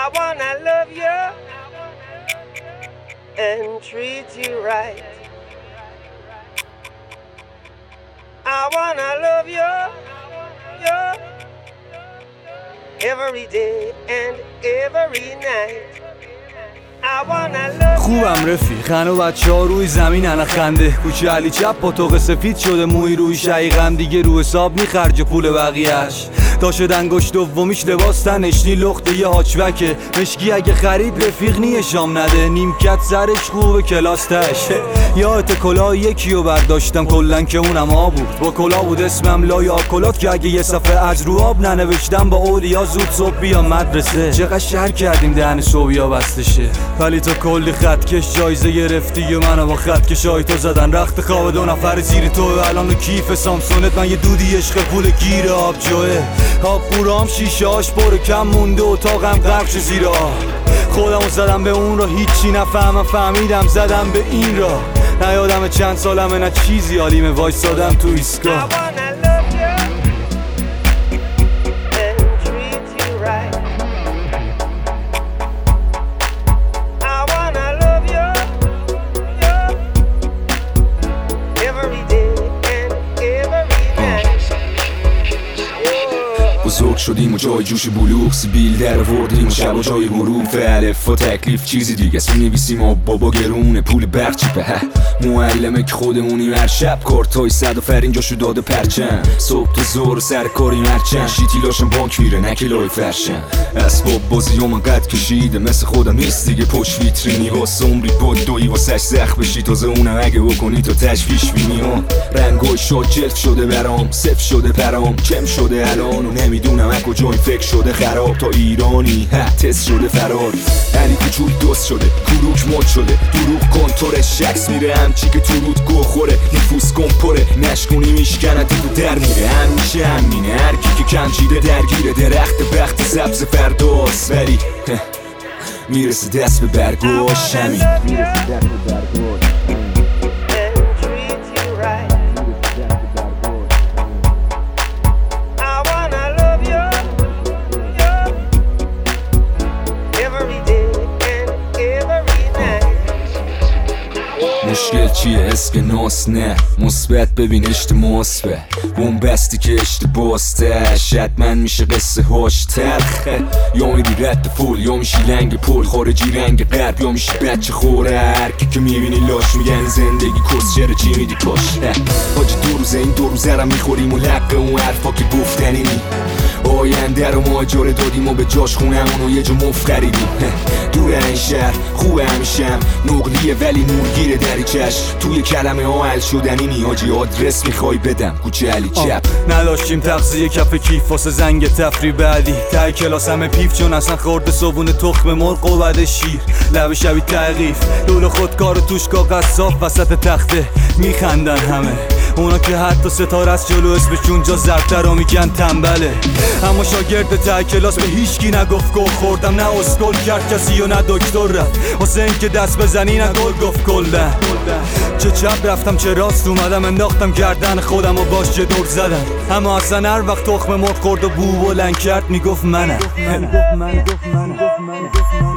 I wanna love you and treat you right. I wanna love you, every day and every night. I wanna love خوبم رفیق، هنو بچه ها روی زمین هنه خنده. کوچه علی چپ پاتوق سفید شده، موی روی شقیقم دیگه رو حساب میخرج پول بقیهش. تا شد انگشت دومیش لباس تنشنی لخته یه هاچبکه مشکی، اگه خرید رفیق نیه شام نده. نیمکت سرش خوبه کلاس تشه. یادت کلاه یکیو برداشتم کلن که اونم آب بود، با کلاه بود اسمم لای آکلات که اگه یه صفحه از رو آب ننوشتم با اولیا زود صبح بیام مدرسه. چقدر شهر کردیم دهن صبحیا بسته شه، ولی تو کلی خطکش جایزه گرفتی و منو با خطکشای تو زدن رخت خواب دو نفر زیر تو. الان و کیف سامسونت من یه دودی عشق پول گیر آب جوه. آب قورام شیشه هاش پر کم مونده، اتاقم غرق شه زیر آب. خودمو زدم به اون را هیچی نفهمم، فهمیدم زدم به این را. نیادم چند سالمه نه چیزی حالیمه، وایسادم تو ایستگاه. بزرگ شدیم و جای جوش بلوغ سیبیل در وردیم و شب و جای حروف الف و تکلیف چیزی دیگه است. می‌نویسیم و بابا گرونه پول برق چیپه. معلمه که خودمونیم هر شب کارتای صد و فرین جاشو داده پرچم. صبح تا ظهر سر کاری مرچن شیتیلاشم بانک میره نکلای فرشن. اسباب بازی هم قد کشیده مثل خودم نیست دیگه، پشت ویترینی واسه عمری بود دوی واسش زخ بشی. تازه اونم اگه بکنی تو تشویش بینی رنگای شاد جلف شده برام، صف شده پرام کم شده الان و نمیدونم از کجا این فکر شده خراب. تا ایرانی تست شده فرار، علی کوچول دوست شده کروک مد شده. دروغ کنتورش شکس میره همچی که تو رود گو خوره. نفوس کن پره نشکنی میشکنه تو در میره. همیشه همینه هر کی که کم چیده درگیره. درخت بخت سبز فرداست ولی میرسه دست به برگاش همین. مشکل چیه؟ اسکناس نه مثبت ببین اشتماس به بومبستی که اشتباسته. حتما میشه قصه هاش تلخه، یا میری رد فول یا میشی لنگ پل. خارجی رنگ غرب یا میشی بچه خوره. هرکی که میبینی لاش میگن زندگی کس چرا چی میدی کاش. حاجی دو روزه این دو روزه رو میخوریم و لقه اون حرفا که گفتنی نی. آینده رو ما اجاره دادیم و به جاش خونمون و یه جا مفت خریدیم. دور این شهر خوبه همیشم نقلیه ولی نورگیره دریچش. توی کلمه ها حل شدنی نیاجی آدرس میخوای بدم کوچه علی چپ. نداشتیم تغذیه کف کیف واسه زنگ تفری بعدی. ته کلاس همه پیف چون اصلا خورده صبونه تخم مرغ و بعد شیر. لب شبی تغییف دول خودکار توش کاغذ صاف وسط تخته میخندن همه. اونا که حتی ستاره از جلو اسمشون جا زرتر رو میگن تنبله. اما شاگرد ته کلاس به هیچکی نگفت گل خوردم، نه اسکل کرد کسی و نه دکتر رفت واسه این که دست بزنی نه گل گفت کلن. چه چپ رفتم چه راست اومدم انداختم گردن خودم و باش چه دور زدم. اما اصلا هر وقت تخم مرغ خورد و بو بلند کرد میگفت منم.